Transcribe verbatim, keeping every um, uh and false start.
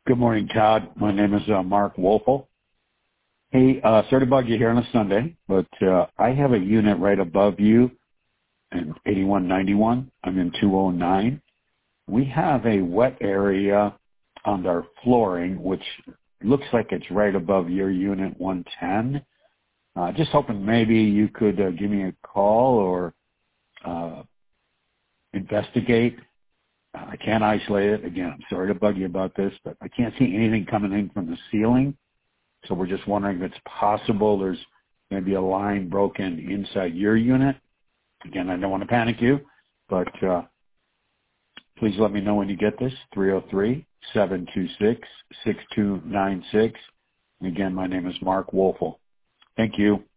Good morning, Todd. My name is uh, Mark Wolfel. Hey, uh, sorry to bug you here on a Sunday, but uh, I have a unit right above you in eighty-one ninety-one. I'm in two oh nine. We have a wet area on our flooring, which looks like it's right above your unit one ten. Uh, just hoping maybe you could uh, give me a call or uh, investigate. Uh, I can't isolate it. Again, I'm sorry to bug you about this, but I can't see anything coming in from the ceiling. So we're just wondering if it's possible there's maybe a line broken inside your unit. Again, I don't want to panic you, but uh, please let me know when you get this, three oh three, seven two six, six two nine six. And again, my name is Mark Wolfel. Thank you.